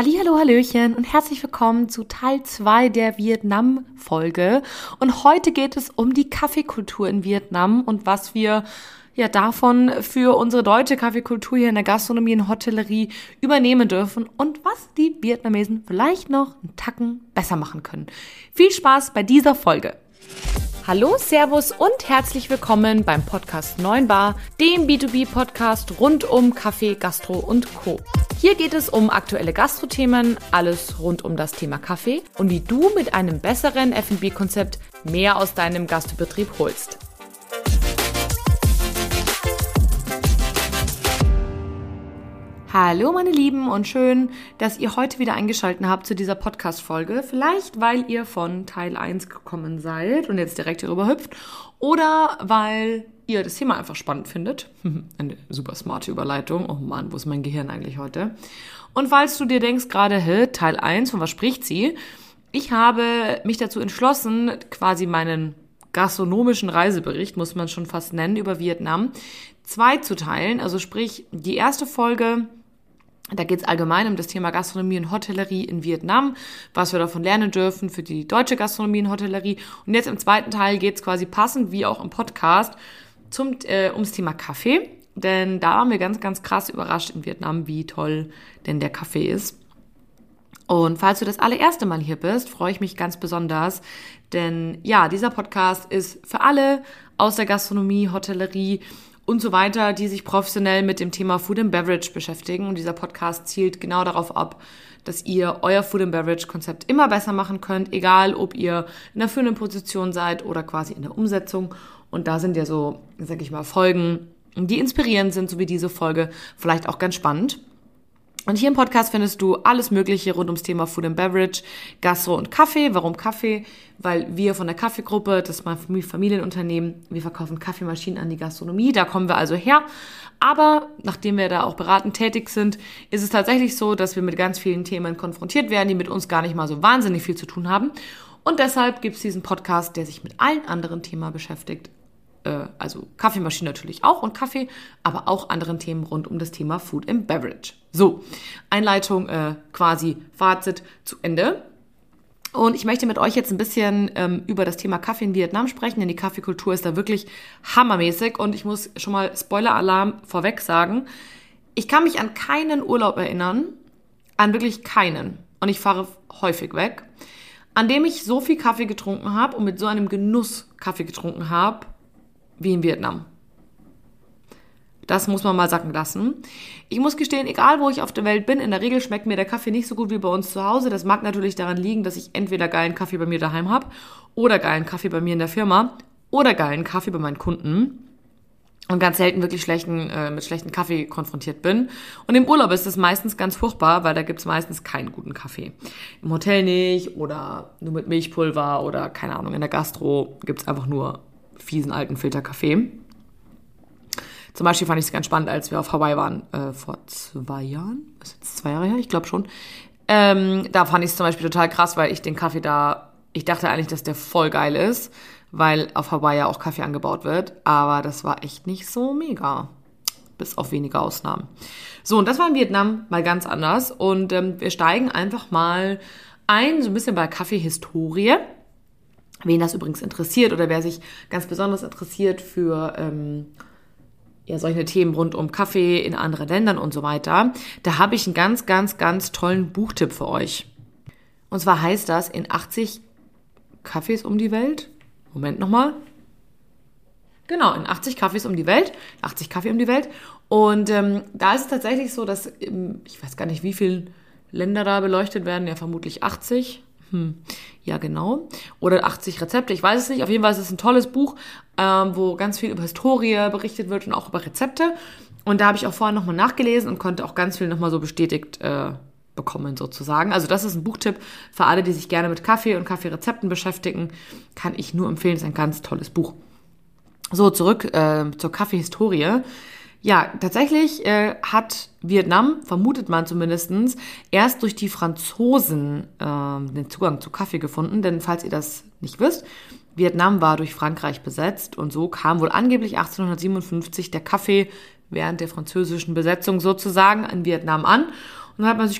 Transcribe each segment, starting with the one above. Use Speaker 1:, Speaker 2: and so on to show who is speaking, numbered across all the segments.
Speaker 1: Hallihallo, Hallöchen und herzlich willkommen zu Teil 2 der Vietnam-Folge. Und heute geht es um die Kaffeekultur in Vietnam und was wir davon für unsere deutsche Kaffeekultur hier in der Gastronomie und Hotellerie übernehmen dürfen und was die Vietnamesen vielleicht noch einen Tacken besser machen können. Viel Spaß bei dieser Folge! Hallo, Servus und herzlich willkommen beim Podcast 9 Bar, dem B2B-Podcast rund um Kaffee, Gastro und Co. Hier geht es um aktuelle Gastrothemen, alles rund um das Thema Kaffee und wie du mit einem besseren F&B-Konzept mehr aus deinem Gastbetrieb holst. Hallo meine Lieben und schön, dass ihr heute wieder eingeschaltet habt zu dieser Podcast-Folge. Vielleicht, weil ihr von Teil 1 gekommen seid und jetzt direkt hierüber hüpft oder weil ihr das Thema einfach spannend findet. Eine super smarte Überleitung. Oh Mann, wo ist mein Gehirn eigentlich heute? Und falls du dir denkst gerade, Teil 1, von was spricht sie? Ich habe mich dazu entschlossen, quasi meinen gastronomischen Reisebericht, muss man schon fast nennen, über Vietnam, 2 zu teilen. Also sprich, die erste Folge, da geht es allgemein um das Thema Gastronomie und Hotellerie in Vietnam, was wir davon lernen dürfen für die deutsche Gastronomie und Hotellerie. Und jetzt im zweiten Teil geht es quasi passend, wie auch im Podcast, ums Thema Kaffee. Denn da waren wir ganz, ganz krass überrascht in Vietnam, wie toll denn der Kaffee ist. Und falls du das allererste Mal hier bist, freue ich mich ganz besonders, denn ja, dieser Podcast ist für alle aus der Gastronomie, Hotellerie und so weiter, die sich professionell mit dem Thema Food and Beverage beschäftigen. Und dieser Podcast zielt genau darauf ab, dass ihr euer Food and Beverage Konzept immer besser machen könnt, egal ob ihr in der führenden Position seid oder quasi in der Umsetzung. Und da sind ja so, sag ich mal, Folgen, die inspirierend sind, so wie diese Folge, vielleicht auch ganz spannend. Und hier im Podcast findest du alles Mögliche rund ums Thema Food and Beverage, Gastro und Kaffee. Warum Kaffee? Weil wir von der Kaffeegruppe, das ist mein Familienunternehmen, wir verkaufen Kaffeemaschinen an die Gastronomie, da kommen wir also her. Aber nachdem wir da auch beratend tätig sind, ist es tatsächlich so, dass wir mit ganz vielen Themen konfrontiert werden, die mit uns gar nicht mal so wahnsinnig viel zu tun haben. Und deshalb gibt es diesen Podcast, der sich mit allen anderen Themen beschäftigt. Also Kaffeemaschine natürlich auch und Kaffee, aber auch anderen Themen rund um das Thema Food and Beverage. So, Einleitung, quasi Fazit zu Ende. Und ich möchte mit euch jetzt ein bisschen über das Thema Kaffee in Vietnam sprechen, denn die Kaffeekultur ist da wirklich hammermäßig. Und ich muss schon mal Spoiler-Alarm vorweg sagen, ich kann mich an keinen Urlaub erinnern, an wirklich keinen, und ich fahre häufig weg, an dem ich so viel Kaffee getrunken habe und mit so einem Genuss Kaffee getrunken habe, wie in Vietnam. Das muss man mal sacken lassen. Ich muss gestehen, egal wo ich auf der Welt bin, in der Regel schmeckt mir der Kaffee nicht so gut wie bei uns zu Hause. Das mag natürlich daran liegen, dass ich entweder geilen Kaffee bei mir daheim habe oder geilen Kaffee bei mir in der Firma oder geilen Kaffee bei meinen Kunden und ganz selten wirklich mit schlechten Kaffee konfrontiert bin. Und im Urlaub ist das meistens ganz furchtbar, weil da gibt's meistens keinen guten Kaffee. Im Hotel nicht oder nur mit Milchpulver oder keine Ahnung, in der Gastro gibt's einfach nur fiesen alten Filterkaffee. Zum Beispiel fand ich es ganz spannend, als wir auf Hawaii waren, vor 2 Jahren. Ist jetzt 2 Jahre her? Ich glaube schon. Da fand ich es zum Beispiel total krass, weil ich den Kaffee ich dachte eigentlich, dass der voll geil ist, weil auf Hawaii ja auch Kaffee angebaut wird. Aber das war echt nicht so mega. Bis auf wenige Ausnahmen. So, und das war in Vietnam mal ganz anders. Und wir steigen einfach mal ein, so ein bisschen bei Kaffeehistorie. Wen das übrigens interessiert oder wer sich ganz besonders interessiert für solche Themen rund um Kaffee in anderen Ländern und so weiter, da habe ich einen ganz, ganz, ganz tollen Buchtipp für euch. Und zwar heißt das in 80 Kaffees um die Welt. Moment nochmal. Genau, in 80 Kaffees um die Welt. 80 Kaffee um die Welt. Und da ist es tatsächlich so, dass, ich weiß gar nicht, wie viele Länder da beleuchtet werden. Ja, vermutlich 80. Ja, genau. Oder 80 Rezepte, ich weiß es nicht. Auf jeden Fall ist es ein tolles Buch, wo ganz viel über Historie berichtet wird und auch über Rezepte. Und da habe ich auch vorher nochmal nachgelesen und konnte auch ganz viel nochmal so bestätigt bekommen sozusagen. Also das ist ein Buchtipp für alle, die sich gerne mit Kaffee und Kaffeerezepten beschäftigen. Kann ich nur empfehlen, ist ein ganz tolles Buch. So, zurück zur Kaffeehistorie. Ja, tatsächlich hat Vietnam, vermutet man zumindestens, erst durch die Franzosen den Zugang zu Kaffee gefunden. Denn falls ihr das nicht wisst, Vietnam war durch Frankreich besetzt und so kam wohl angeblich 1857 der Kaffee während der französischen Besetzung sozusagen in Vietnam an. Und dann hat man sich gedacht,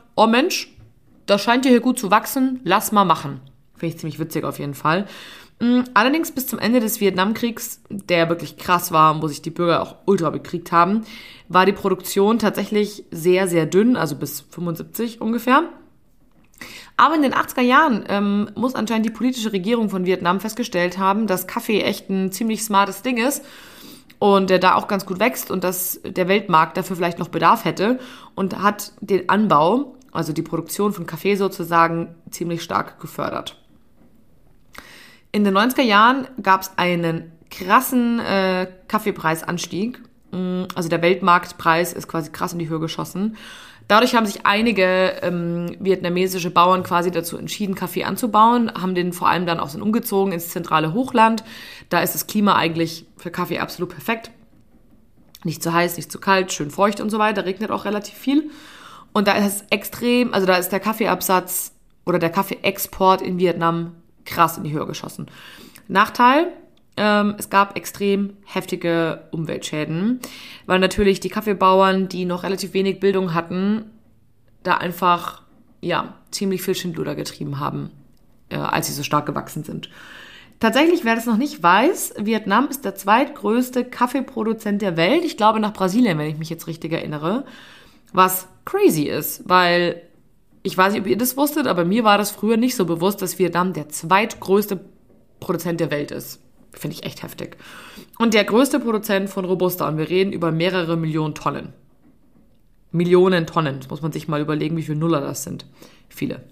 Speaker 1: oh Mensch, das scheint ja hier gut zu wachsen, lass mal machen. Finde ich ziemlich witzig auf jeden Fall. Allerdings bis zum Ende des Vietnamkriegs, der wirklich krass war, wo sich die Bürger auch ultra bekriegt haben, war die Produktion tatsächlich sehr, sehr dünn, also bis 75 ungefähr. Aber in den 80er Jahren muss anscheinend die politische Regierung von Vietnam festgestellt haben, dass Kaffee echt ein ziemlich smartes Ding ist und der da auch ganz gut wächst und dass der Weltmarkt dafür vielleicht noch Bedarf hätte und hat den Anbau, also die Produktion von Kaffee sozusagen, ziemlich stark gefördert. In den 90er Jahren gab es einen krassen Kaffeepreisanstieg. Also der Weltmarktpreis ist quasi krass in die Höhe geschossen. Dadurch haben sich einige vietnamesische Bauern quasi dazu entschieden, Kaffee anzubauen, haben den vor allem dann auch so umgezogen ins zentrale Hochland. Da ist das Klima eigentlich für Kaffee absolut perfekt. Nicht zu heiß, nicht zu kalt, schön feucht und so weiter, regnet auch relativ viel. Und da ist extrem, also da ist der Kaffeeabsatz oder der Kaffeeexport in Vietnam krass in die Höhe geschossen. Nachteil, es gab extrem heftige Umweltschäden, weil natürlich die Kaffeebauern, die noch relativ wenig Bildung hatten, da einfach, ziemlich viel Schindluder getrieben haben, als sie so stark gewachsen sind. Tatsächlich, wer das noch nicht weiß, Vietnam ist der zweitgrößte Kaffeeproduzent der Welt. Ich glaube nach Brasilien, wenn ich mich jetzt richtig erinnere, was crazy ist, weil ich weiß nicht, ob ihr das wusstet, aber mir war das früher nicht so bewusst, dass Vietnam der zweitgrößte Produzent der Welt ist. Finde ich echt heftig. Und der größte Produzent von Robusta. Und wir reden über mehrere Millionen Tonnen. Millionen Tonnen. Das muss man sich mal überlegen, wie viele Nuller das sind. Viele.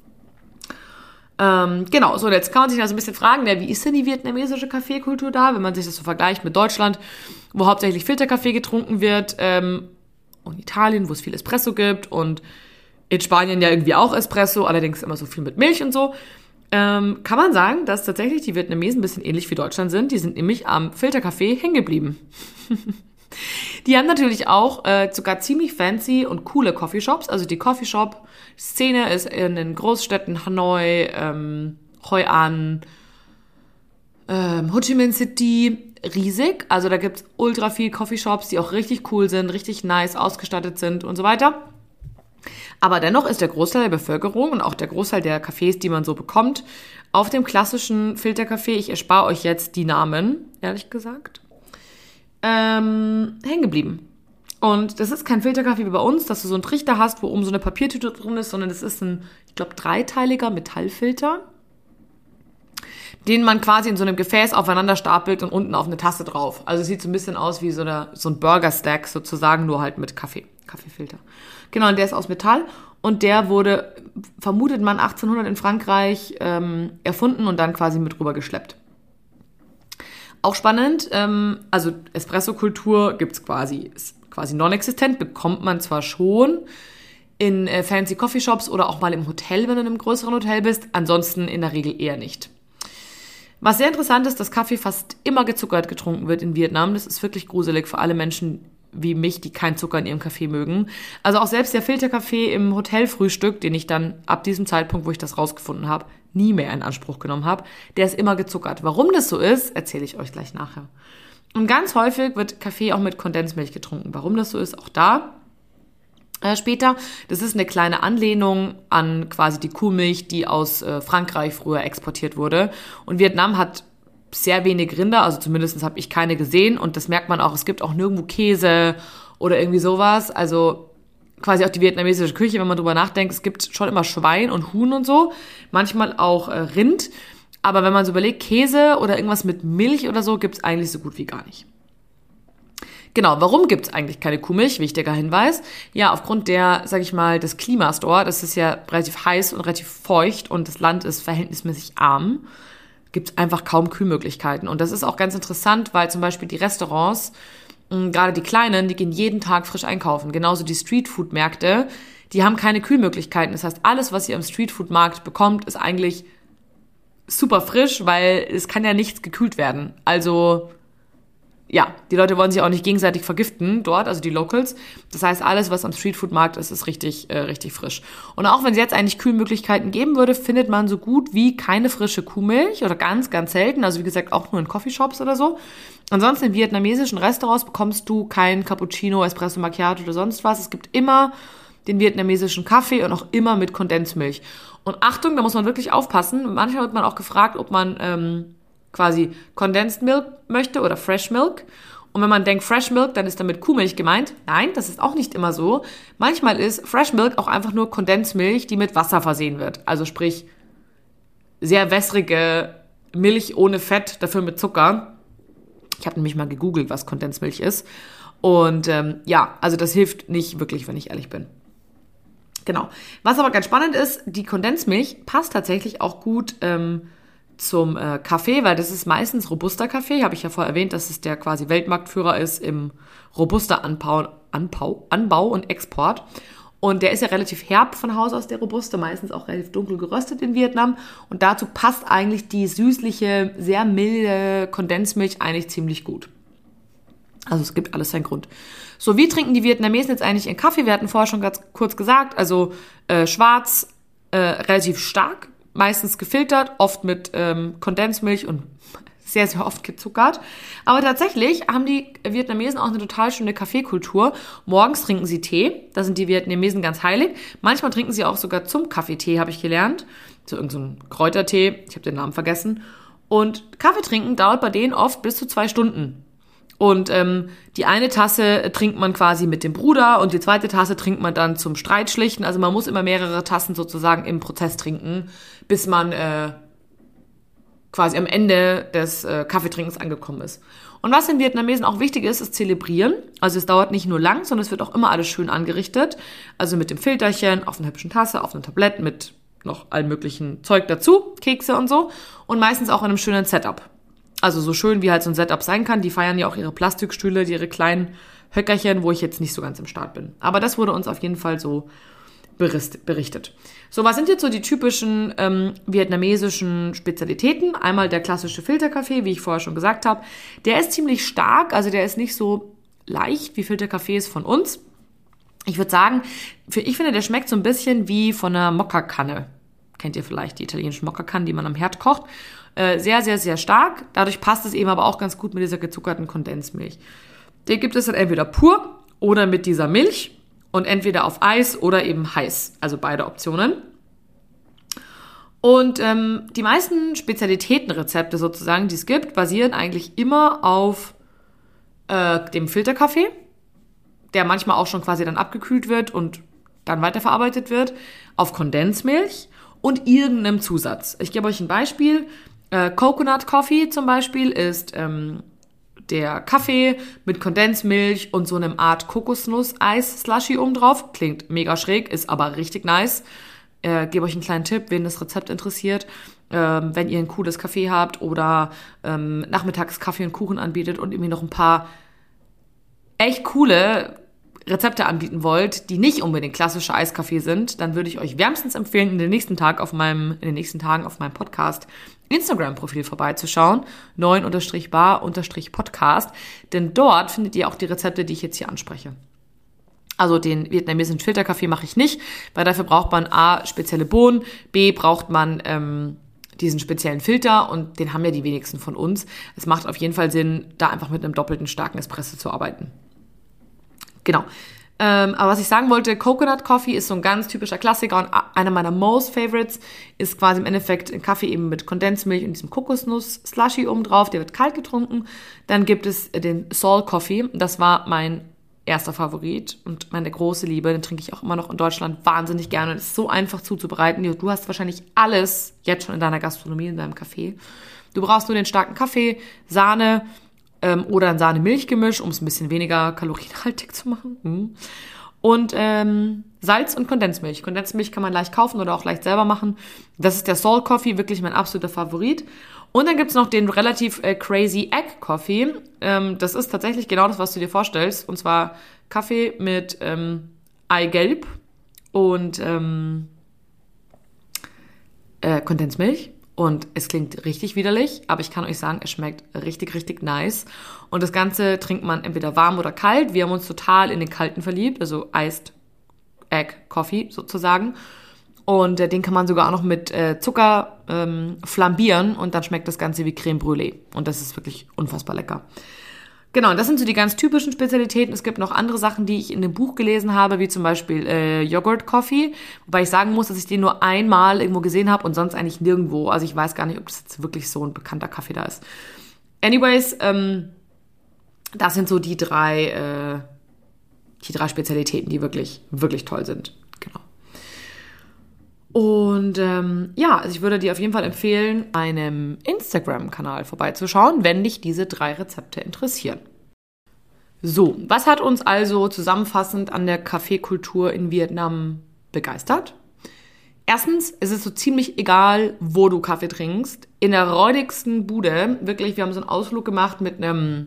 Speaker 1: Genau, so jetzt kann man sich also ein bisschen fragen, wie ist denn die vietnamesische Kaffeekultur da, wenn man sich das so vergleicht mit Deutschland, wo hauptsächlich Filterkaffee getrunken wird, und Italien, wo es viel Espresso gibt und in Spanien ja irgendwie auch Espresso, allerdings immer so viel mit Milch und so. Kann man sagen, dass tatsächlich die Vietnamesen ein bisschen ähnlich wie Deutschland sind. Die sind nämlich am Filterkaffee hängen geblieben. Die haben natürlich auch sogar ziemlich fancy und coole Coffeeshops. Also die Coffeeshop-Szene ist in den Großstädten Hanoi, Hoi An, Ho Chi Minh City riesig. Also da gibt's ultra viel Coffeeshops, die auch richtig cool sind, richtig nice ausgestattet sind und so weiter. Aber dennoch ist der Großteil der Bevölkerung und auch der Großteil der Cafés, die man so bekommt, auf dem klassischen Filterkaffee, ich erspare euch jetzt die Namen, ehrlich gesagt, hängen geblieben. Und das ist kein Filterkaffee wie bei uns, dass du so einen Trichter hast, wo oben so eine Papiertüte drin ist, sondern das ist ein, ich glaube, dreiteiliger Metallfilter, den man quasi in so einem Gefäß aufeinander stapelt und unten auf eine Tasse drauf. Also es sieht so ein bisschen aus wie so ein Burger-Stack sozusagen, nur halt mit Kaffeefilter. Genau, und der ist aus Metall und der wurde, vermutet man, 1800 in Frankreich erfunden und dann quasi mit rüber geschleppt. Auch spannend, also Espresso-Kultur gibt's quasi, ist quasi non-existent, bekommt man zwar schon in fancy Coffeeshops oder auch mal im Hotel, wenn du in einem größeren Hotel bist, ansonsten in der Regel eher nicht. Was sehr interessant ist, dass Kaffee fast immer gezuckert getrunken wird in Vietnam. Das ist wirklich gruselig für alle Menschen wie mich, die keinen Zucker in ihrem Kaffee mögen. Also auch selbst der Filterkaffee im Hotelfrühstück, den ich dann ab diesem Zeitpunkt, wo ich das rausgefunden habe, nie mehr in Anspruch genommen habe, der ist immer gezuckert. Warum das so ist, erzähle ich euch gleich nachher. Und ganz häufig wird Kaffee auch mit Kondensmilch getrunken. Warum das so ist, auch da später. Das ist eine kleine Anlehnung an quasi die Kuhmilch, die aus Frankreich früher exportiert wurde. Und Vietnam hat sehr wenig Rinder, also zumindest habe ich keine gesehen. Und das merkt man auch, es gibt auch nirgendwo Käse oder irgendwie sowas. Also quasi auch die vietnamesische Küche, wenn man drüber nachdenkt, es gibt schon immer Schwein und Huhn und so. Manchmal auch Rind. Aber wenn man so überlegt, Käse oder irgendwas mit Milch oder so, gibt es eigentlich so gut wie gar nicht. Genau, warum gibt es eigentlich keine Kuhmilch? Wichtiger Hinweis. Ja, aufgrund des Klimas dort, es ist ja relativ heiß und relativ feucht und das Land ist verhältnismäßig arm, gibt es einfach kaum Kühlmöglichkeiten. Und das ist auch ganz interessant, weil zum Beispiel die Restaurants, gerade die kleinen, die gehen jeden Tag frisch einkaufen. Genauso die Streetfood-Märkte, die haben keine Kühlmöglichkeiten. Das heißt, alles, was ihr am Streetfood-Markt bekommt, ist eigentlich super frisch, weil es kann ja nichts gekühlt werden. Also ja, die Leute wollen sich auch nicht gegenseitig vergiften dort, also die Locals. Das heißt, alles, was am Streetfood-Markt ist, ist richtig frisch. Und auch wenn es jetzt eigentlich Kühlmöglichkeiten geben würde, findet man so gut wie keine frische Kuhmilch oder ganz, ganz selten. Also wie gesagt, auch nur in Coffeeshops oder so. Ansonsten in vietnamesischen Restaurants bekommst du kein Cappuccino, Espresso Macchiato oder sonst was. Es gibt immer den vietnamesischen Kaffee und auch immer mit Kondensmilch. Und Achtung, da muss man wirklich aufpassen. Manchmal wird man auch gefragt, ob man quasi Condensed Milk möchte oder Fresh Milk. Und wenn man denkt Fresh Milk, dann ist damit Kuhmilch gemeint. Nein, das ist auch nicht immer so. Manchmal ist Fresh Milk auch einfach nur Kondensmilch, die mit Wasser versehen wird. Also sprich, sehr wässrige Milch ohne Fett, dafür mit Zucker. Ich habe nämlich mal gegoogelt, was Kondensmilch ist. Und also das hilft nicht wirklich, wenn ich ehrlich bin. Genau. Was aber ganz spannend ist, die Kondensmilch passt tatsächlich auch gut zum Kaffee, weil das ist meistens Robusta-Kaffee. Habe ich ja vorher erwähnt, dass es der quasi Weltmarktführer ist im Robusta-Anbau und Export. Und der ist ja relativ herb von Haus aus, der Robusta, meistens auch relativ dunkel geröstet in Vietnam. Und dazu passt eigentlich die süßliche, sehr milde Kondensmilch eigentlich ziemlich gut. Also es gibt alles seinen Grund. So, wie trinken die Vietnamesen jetzt eigentlich ihren Kaffee? Wir hatten vorher schon ganz kurz gesagt, also schwarz, relativ stark, meistens gefiltert, oft mit Kondensmilch und sehr, sehr oft gezuckert. Aber tatsächlich haben die Vietnamesen auch eine total schöne Kaffeekultur. Morgens trinken sie Tee, da sind die Vietnamesen ganz heilig. Manchmal trinken sie auch sogar zum Kaffeetee, habe ich gelernt. So irgend so ein Kräutertee, ich habe den Namen vergessen. Und Kaffee trinken dauert bei denen oft bis zu 2 Stunden. Und die eine Tasse trinkt man quasi mit dem Bruder und die zweite Tasse trinkt man dann zum Streitschlichten. Also man muss immer mehrere Tassen sozusagen im Prozess trinken, bis man quasi am Ende des Kaffeetrinkens angekommen ist. Und was den Vietnamesen auch wichtig ist, ist Zelebrieren. Also es dauert nicht nur lang, sondern es wird auch immer alles schön angerichtet. Also mit dem Filterchen, auf einer hübschen Tasse, auf einem Tablett mit noch allem möglichen Zeug dazu, Kekse und so. Und meistens auch in einem schönen Setup. Also so schön, wie halt so ein Setup sein kann. Die feiern ja auch ihre Plastikstühle, ihre kleinen Höckerchen, wo ich jetzt nicht so ganz im Start bin. Aber das wurde uns auf jeden Fall so berichtet. So, was sind jetzt so die typischen vietnamesischen Spezialitäten? Einmal der klassische Filterkaffee, wie ich vorher schon gesagt habe. Der ist ziemlich stark, also der ist nicht so leicht wie Filterkaffee ist von uns. Ich würde sagen, ich finde, der schmeckt so ein bisschen wie von einer Mokkakanne. Kennt ihr vielleicht die italienischen Mokkakannen, die man am Herd kocht? Sehr, sehr, sehr stark. Dadurch passt es eben aber auch ganz gut mit dieser gezuckerten Kondensmilch. Den gibt es dann entweder pur oder mit dieser Milch und entweder auf Eis oder eben heiß. Also beide Optionen. Und die meisten Spezialitätenrezepte sozusagen, die es gibt, basieren eigentlich immer auf dem Filterkaffee, der manchmal auch schon quasi dann abgekühlt wird und dann weiterverarbeitet wird, auf Kondensmilch und irgendeinem Zusatz. Ich gebe euch ein Beispiel. Coconut Coffee zum Beispiel ist der Kaffee mit Kondensmilch und so einem Art Kokosnuss-Eis-Slushy oben drauf. Klingt mega schräg, ist aber richtig nice. Gebe euch einen kleinen Tipp, wen das Rezept interessiert. Wenn ihr ein cooles Café habt oder nachmittags Kaffee und Kuchen anbietet und irgendwie noch ein paar echt coole Rezepte anbieten wollt, die nicht unbedingt klassische Eiskaffee sind, dann würde ich euch wärmstens empfehlen, in den nächsten Tagen auf meinem Podcast Instagram-Profil vorbeizuschauen, 9-bar-podcast, denn dort findet ihr auch die Rezepte, die ich jetzt hier anspreche. Also den vietnamesischen Filterkaffee mache ich nicht, weil dafür braucht man A, spezielle Bohnen, B, braucht man diesen speziellen Filter und den haben ja die wenigsten von uns. Es macht auf jeden Fall Sinn, da einfach mit einem doppelten starken Espresso zu arbeiten. Genau. Aber was ich sagen wollte, Coconut Coffee ist so ein ganz typischer Klassiker und einer meiner most favorites ist quasi im Endeffekt ein Kaffee eben mit Kondensmilch und diesem Kokosnuss-Slushy oben drauf, der wird kalt getrunken. Dann gibt es den Sol Coffee, das war mein erster Favorit und meine große Liebe, den trinke ich auch immer noch in Deutschland wahnsinnig gerne. Das ist so einfach zuzubereiten. Du hast wahrscheinlich alles jetzt schon in deiner Gastronomie, in deinem Café. Du brauchst nur den starken Kaffee, Sahne, oder ein Sahne-Milch-Gemisch, um es ein bisschen weniger kalorienhaltig zu machen. Und Salz und Kondensmilch. Kondensmilch kann man leicht kaufen oder auch leicht selber machen. Das ist der Sol Coffee, wirklich mein absoluter Favorit. Und dann gibt's noch den relativ crazy Egg Coffee. Das ist tatsächlich genau das, was du dir vorstellst. Und zwar Kaffee mit Eigelb und Kondensmilch. Und es klingt richtig widerlich, aber ich kann euch sagen, es schmeckt richtig, richtig nice. Und das Ganze trinkt man entweder warm oder kalt. Wir haben uns total in den Kalten verliebt, also Iced Egg Coffee sozusagen. Und den kann man sogar auch noch mit Zucker flambieren und dann schmeckt das Ganze wie Crème Brûlée. Und das ist wirklich unfassbar lecker. Genau, und das sind so die ganz typischen Spezialitäten. Es gibt noch andere Sachen, die ich in dem Buch gelesen habe, wie zum Beispiel Yogurt Coffee. Wobei ich sagen muss, dass ich den nur einmal irgendwo gesehen habe und sonst eigentlich nirgendwo. Also ich weiß gar nicht, ob das jetzt wirklich so ein bekannter Kaffee da ist. Anyways, das sind so die drei Spezialitäten, die wirklich, wirklich toll sind. Genau. Und also ich würde dir auf jeden Fall empfehlen, einem Instagram-Kanal vorbeizuschauen, wenn dich diese 3 Rezepte interessieren. So, was hat uns also zusammenfassend an der Kaffeekultur in Vietnam begeistert? Erstens, es ist so ziemlich egal, wo du Kaffee trinkst. In der räudigsten Bude, wirklich, wir haben so einen Ausflug gemacht mit einem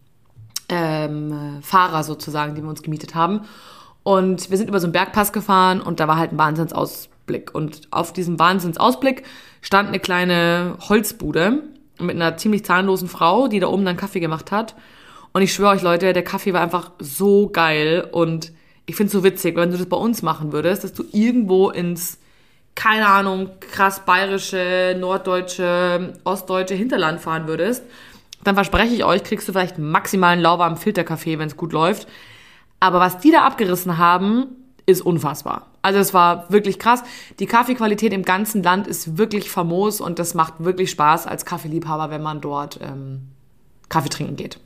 Speaker 1: Fahrer sozusagen, den wir uns gemietet haben. Und wir sind über so einen Bergpass gefahren und da war halt ein Wahnsinnsausblick. Und auf diesem Wahnsinnsausblick stand eine kleine Holzbude mit einer ziemlich zahnlosen Frau, die da oben dann Kaffee gemacht hat. Und ich schwöre euch, Leute, der Kaffee war einfach so geil. Und ich finde es so witzig, wenn du das bei uns machen würdest, dass du irgendwo ins, keine Ahnung, krass bayerische, norddeutsche, ostdeutsche Hinterland fahren würdest, dann verspreche ich euch, kriegst du vielleicht maximal einen lauwarmen Filterkaffee, wenn es gut läuft. Aber was die da abgerissen haben, ist unfassbar. Also es war wirklich krass. Die Kaffeequalität im ganzen Land ist wirklich famos und das macht wirklich Spaß als Kaffeeliebhaber, wenn man dort Kaffee trinken geht.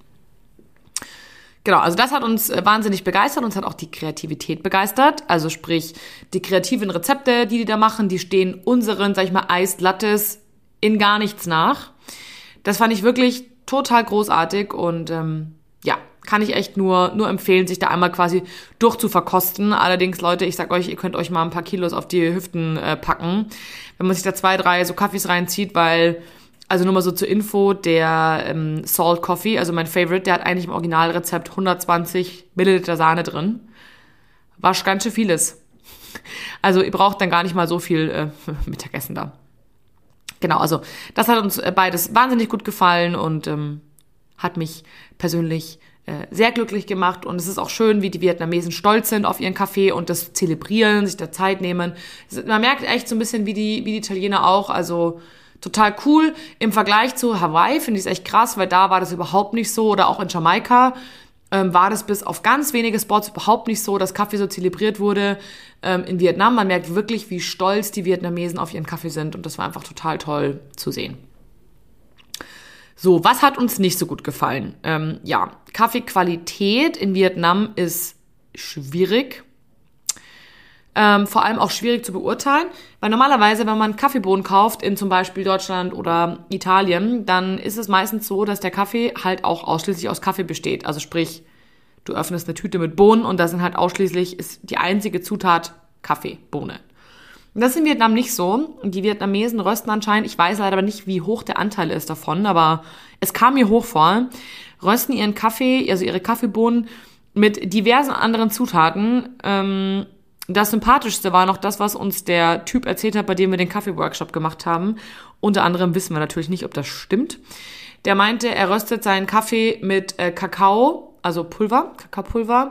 Speaker 1: Genau, also das hat uns wahnsinnig begeistert. Uns hat auch die Kreativität begeistert. Also sprich, die kreativen Rezepte, die da machen, die stehen unseren, sag ich mal, Iced Lattes in gar nichts nach. Das fand ich wirklich total großartig und kann ich echt nur empfehlen, sich da einmal quasi durchzuverkosten. Allerdings, Leute, ich sag euch, ihr könnt euch mal ein paar Kilos auf die Hüften packen, wenn man sich da 2, 3 so Kaffees reinzieht, weil, also nur mal so zur Info, der Salt Coffee, also mein Favorite, der hat eigentlich im Originalrezept 120 Milliliter Sahne drin. War ganz schön vieles. Also ihr braucht dann gar nicht mal so viel Mittagessen da. Genau, also das hat uns beides wahnsinnig gut gefallen und hat mich persönlich sehr glücklich gemacht. Und es ist auch schön, wie die Vietnamesen stolz sind auf ihren Kaffee und das zelebrieren, sich da Zeit nehmen. Man merkt echt so ein bisschen wie die Italiener auch, also total cool. Im Vergleich zu Hawaii finde ich es echt krass, weil da war das überhaupt nicht so. Oder auch in Jamaika war das bis auf ganz wenige Spots überhaupt nicht so, dass Kaffee so zelebriert wurde. In Vietnam, man merkt wirklich, wie stolz die Vietnamesen auf ihren Kaffee sind. Und das war einfach total toll zu sehen. So, was hat uns nicht so gut gefallen? Kaffeequalität in Vietnam ist schwierig. Vor allem auch schwierig zu beurteilen, weil normalerweise, wenn man Kaffeebohnen kauft in zum Beispiel Deutschland oder Italien, dann ist es meistens so, dass der Kaffee halt auch ausschließlich aus Kaffee besteht. Also sprich, du öffnest eine Tüte mit Bohnen und da sind halt ist die einzige Zutat Kaffeebohne. Und das ist in Vietnam nicht so. Und die Vietnamesen rösten anscheinend, ich weiß leider aber nicht, wie hoch der Anteil ist davon, aber es kam mir hoch vor, rösten ihren Kaffee, also ihre Kaffeebohnen mit diversen anderen Zutaten. Das Sympathischste war noch das, was uns der Typ erzählt hat, bei dem wir den Kaffee-Workshop gemacht haben. Unter anderem wissen wir natürlich nicht, ob das stimmt. Der meinte, er röstet seinen Kaffee mit Kakao, also Kakaopulver,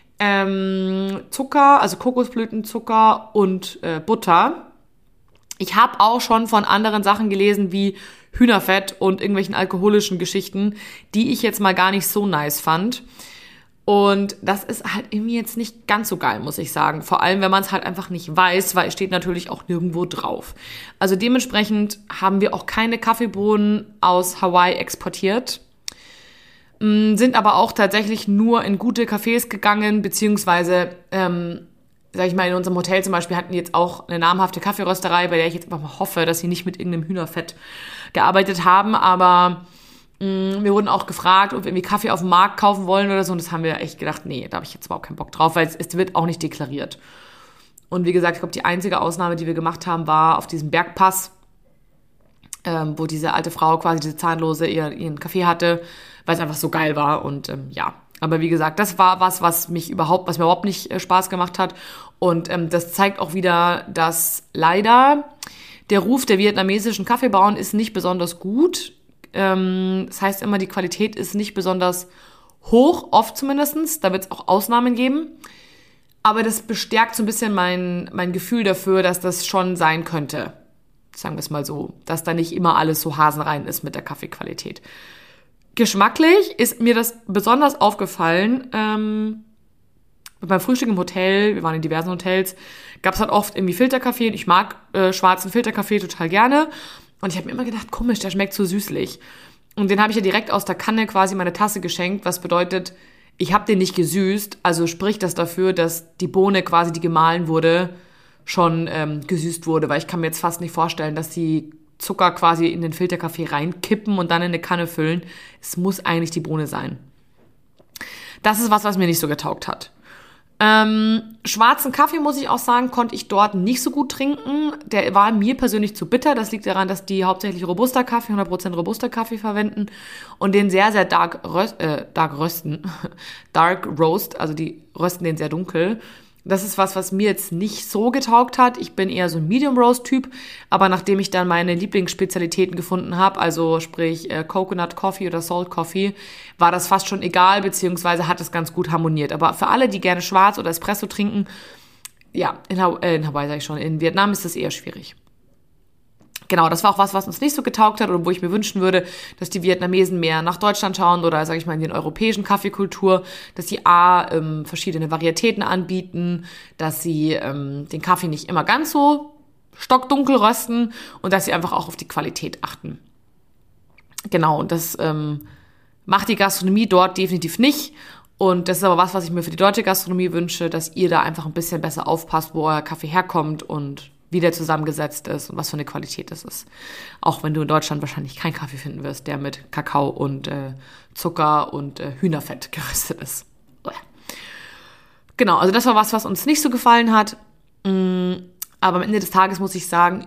Speaker 1: Zucker, also Kokosblütenzucker und Butter. Ich habe auch schon von anderen Sachen gelesen, wie Hühnerfett und irgendwelchen alkoholischen Geschichten, die ich jetzt mal gar nicht so nice fand. Und das ist halt irgendwie jetzt nicht ganz so geil, muss ich sagen. Vor allem, wenn man es halt einfach nicht weiß, weil es steht natürlich auch nirgendwo drauf. Also dementsprechend haben wir auch keine Kaffeebohnen aus Hawaii exportiert, sind aber auch tatsächlich nur in gute Cafés gegangen, beziehungsweise, sag ich mal, in unserem Hotel zum Beispiel hatten die jetzt auch eine namhafte Kaffeerösterei, bei der ich jetzt einfach mal hoffe, dass sie nicht mit irgendeinem Hühnerfett gearbeitet haben, aber wir wurden auch gefragt, ob wir irgendwie Kaffee auf dem Markt kaufen wollen oder so. Und das haben wir echt gedacht, nee, da habe ich jetzt überhaupt keinen Bock drauf, weil es wird auch nicht deklariert. Und wie gesagt, ich glaube, die einzige Ausnahme, die wir gemacht haben, war auf diesem Bergpass, wo diese alte Frau quasi, diese Zahnlose, ihren Kaffee hatte, weil es einfach so geil war. Und aber wie gesagt, das war was mir überhaupt nicht Spaß gemacht hat. Und das zeigt auch wieder, dass leider der Ruf der vietnamesischen Kaffeebauern ist nicht besonders gut. Das heißt immer, die Qualität ist nicht besonders hoch, oft zumindest. Da wird es auch Ausnahmen geben. Aber das bestärkt so ein bisschen mein Gefühl dafür, dass das schon sein könnte. Sagen wir es mal so. Dass da nicht immer alles so hasenrein ist mit der Kaffeequalität. Geschmacklich ist mir das besonders aufgefallen. Beim Frühstück im Hotel, wir waren in diversen Hotels, gab es halt oft irgendwie Filterkaffee. Ich mag schwarzen Filterkaffee total gerne. Und ich habe mir immer gedacht, komisch, der schmeckt so süßlich. Und den habe ich ja direkt aus der Kanne quasi in meine Tasse geschenkt, was bedeutet, ich habe den nicht gesüßt. Also spricht das dafür, dass die Bohne quasi, die gemahlen wurde, schon gesüßt wurde. Weil ich kann mir jetzt fast nicht vorstellen, dass die Zucker quasi in den Filterkaffee reinkippen und dann in eine Kanne füllen. Es muss eigentlich die Bohne sein. Das ist was mir nicht so getaugt hat. Schwarzen Kaffee, muss ich auch sagen, konnte ich dort nicht so gut trinken. Der war mir persönlich zu bitter. Das liegt daran, dass die hauptsächlich Robusta-Kaffee, 100% Robusta-Kaffee verwenden und den sehr, sehr dark roast, also die rösten den sehr dunkel. Das ist was mir jetzt nicht so getaugt hat. Ich bin eher so ein Medium-Roast-Typ, aber nachdem ich dann meine Lieblingsspezialitäten gefunden habe, also sprich Coconut Coffee oder Salt Coffee, war das fast schon egal, beziehungsweise hat es ganz gut harmoniert. Aber für alle, die gerne Schwarz oder Espresso trinken, ja, in Hawaii sage ich schon, in Vietnam ist das eher schwierig. Genau, das war auch was uns nicht so getaugt hat oder wo ich mir wünschen würde, dass die Vietnamesen mehr nach Deutschland schauen oder, sage ich mal, in den europäischen Kaffeekultur, dass sie verschiedene Varietäten anbieten, dass sie den Kaffee nicht immer ganz so stockdunkel rösten und dass sie einfach auch auf die Qualität achten. Genau, und das macht die Gastronomie dort definitiv nicht. Und das ist aber was ich mir für die deutsche Gastronomie wünsche, dass ihr da einfach ein bisschen besser aufpasst, wo euer Kaffee herkommt und wie der zusammengesetzt ist und was für eine Qualität das ist. Auch wenn du in Deutschland wahrscheinlich keinen Kaffee finden wirst, der mit Kakao und Zucker und Hühnerfett geröstet ist. Genau, also das war was uns nicht so gefallen hat. Aber am Ende des Tages muss ich sagen,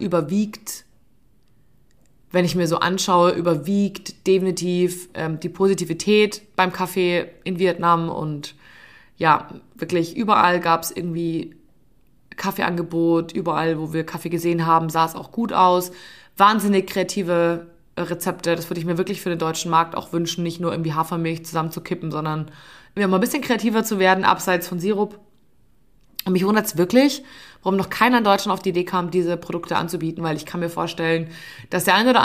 Speaker 1: wenn ich mir so anschaue, überwiegt definitiv die Positivität beim Kaffee in Vietnam. Und ja, wirklich überall gab es irgendwie Kaffeeangebot, überall, wo wir Kaffee gesehen haben, sah es auch gut aus. Wahnsinnig kreative Rezepte, das würde ich mir wirklich für den deutschen Markt auch wünschen, nicht nur irgendwie Hafermilch zusammenzukippen, sondern mal ein bisschen kreativer zu werden, abseits von Sirup. Und mich wundert es wirklich, warum noch keiner in Deutschland auf die Idee kam, diese Produkte anzubieten, weil ich kann mir vorstellen, dass die ein oder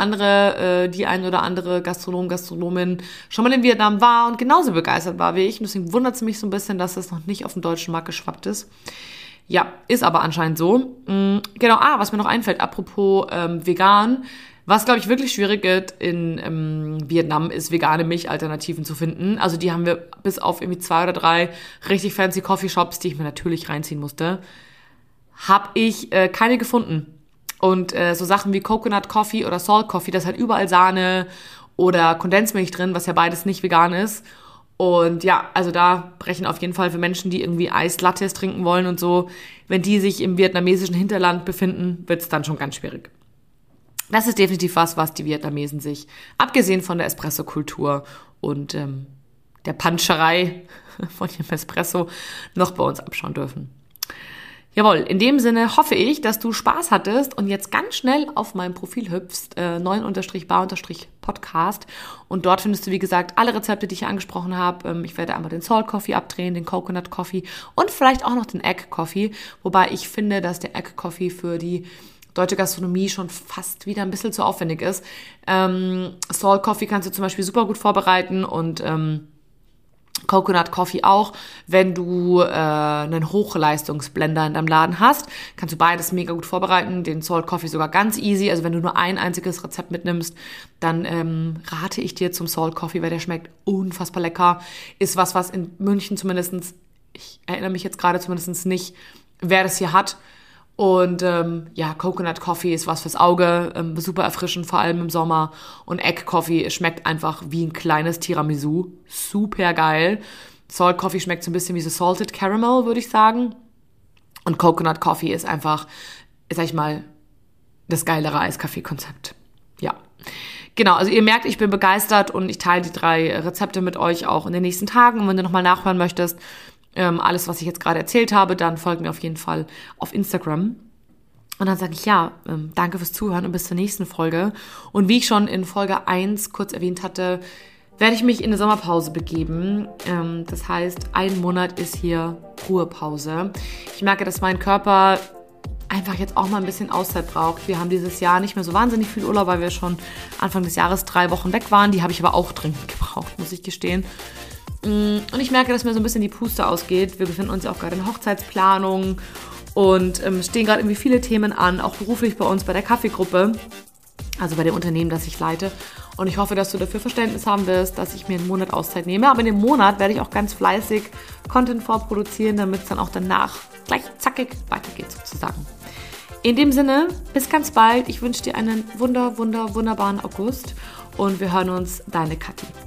Speaker 1: andere Gastronomin schon mal in Vietnam war und genauso begeistert war wie ich. Und deswegen wundert es mich so ein bisschen, dass es noch nicht auf den deutschen Markt geschwappt ist. Ja, ist aber anscheinend so. Genau, was mir noch einfällt, apropos vegan, was, glaube ich, wirklich schwierig wird in Vietnam, ist vegane Milchalternativen zu finden. Also die haben wir bis auf irgendwie 2 oder 3 richtig fancy Coffeeshops, die ich mir natürlich reinziehen musste, habe ich keine gefunden. Und so Sachen wie Coconut Coffee oder Salt Coffee, da ist halt überall Sahne oder Kondensmilch drin, was ja beides nicht vegan ist. Und ja, also da brechen auf jeden Fall für Menschen, die irgendwie Eislattes trinken wollen und so, wenn die sich im vietnamesischen Hinterland befinden, wird es dann schon ganz schwierig. Das ist definitiv was die Vietnamesen sich, abgesehen von der Espresso-Kultur und der Panscherei von dem Espresso, noch bei uns abschauen dürfen. Jawohl, in dem Sinne hoffe ich, dass du Spaß hattest und jetzt ganz schnell auf mein Profil hüpfst, 9_bar_podcast. Und dort findest du, wie gesagt, alle Rezepte, die ich hier angesprochen habe. Ich werde einmal den Salt Coffee abdrehen, den Coconut Coffee und vielleicht auch noch den Egg Coffee. Wobei ich finde, dass der Egg Coffee für die deutsche Gastronomie schon fast wieder ein bisschen zu aufwendig ist. Salt Coffee kannst du zum Beispiel super gut vorbereiten und Coconut Coffee auch. Wenn du einen Hochleistungsblender in deinem Laden hast, kannst du beides mega gut vorbereiten. Den Salt Coffee sogar ganz easy. Also wenn du nur ein einziges Rezept mitnimmst, dann rate ich dir zum Salt Coffee, weil der schmeckt unfassbar lecker. Ist was in München zumindestens, ich erinnere mich jetzt gerade zumindest nicht, wer das hier hat. Und Coconut Coffee ist was fürs Auge, super erfrischend, vor allem im Sommer. Und Egg Coffee schmeckt einfach wie ein kleines Tiramisu, super geil. Salt Coffee schmeckt so ein bisschen wie so Salted Caramel, würde ich sagen. Und Coconut Coffee ist einfach, sag ich mal, das geilere Eiskaffee-Konzept. Ja, genau, also ihr merkt, ich bin begeistert und ich teile die 3 Rezepte mit euch auch in den nächsten Tagen. Und wenn du nochmal nachhören möchtest, alles, was ich jetzt gerade erzählt habe, dann folgt mir auf jeden Fall auf Instagram. Und dann sage ich danke fürs Zuhören und bis zur nächsten Folge. Und wie ich schon in Folge 1 kurz erwähnt hatte, werde ich mich in eine Sommerpause begeben. Das heißt, 1 Monat ist hier Ruhepause. Ich merke, dass mein Körper einfach jetzt auch mal ein bisschen Auszeit braucht. Wir haben dieses Jahr nicht mehr so wahnsinnig viel Urlaub, weil wir schon Anfang des Jahres 3 Wochen weg waren. Die habe ich aber auch dringend gebraucht. muss ich gestehen. Und ich merke, dass mir so ein bisschen die Puste ausgeht. Wir befinden uns ja auch gerade in Hochzeitsplanung und stehen gerade irgendwie viele Themen an, auch beruflich bei uns bei der Kaffeegruppe, also bei dem Unternehmen, das ich leite. Und ich hoffe, dass du dafür Verständnis haben wirst, dass ich mir einen Monat Auszeit nehme. Aber in dem Monat werde ich auch ganz fleißig Content vorproduzieren, damit es dann auch danach gleich zackig weitergeht sozusagen. In dem Sinne, bis ganz bald. Ich wünsche dir einen wunderbaren August und wir hören uns. Deine Kathi.